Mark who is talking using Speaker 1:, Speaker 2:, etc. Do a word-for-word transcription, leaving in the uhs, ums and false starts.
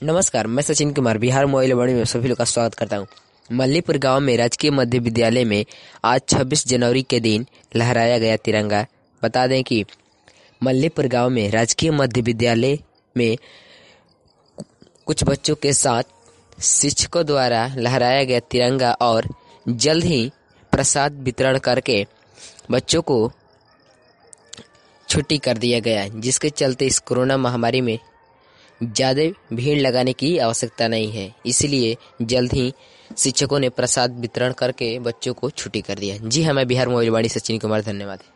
Speaker 1: नमस्कार, मैं सचिन कुमार बिहार मोबाइल वाणी में सभी लोग का स्वागत करता हूँ। मल्लीपुर गांव में राजकीय मध्य विद्यालय में आज छब्बीस जनवरी के दिन लहराया गया तिरंगा। बता दें कि मल्लीपुर गांव में राजकीय मध्य विद्यालय में कुछ बच्चों के साथ शिक्षकों द्वारा लहराया गया तिरंगा और जल्द ही प्रसाद वितरण करके बच्चों को छुट्टी कर दिया गया, जिसके चलते इस कोरोना महामारी में ज़्यादा भीड़ लगाने की आवश्यकता नहीं है। इसलिए जल्द ही शिक्षकों ने प्रसाद वितरण करके बच्चों को छुट्टी कर दिया। जी हाँ, मैं बिहार मोबाइल वाणी सचिन कुमार, धन्यवाद।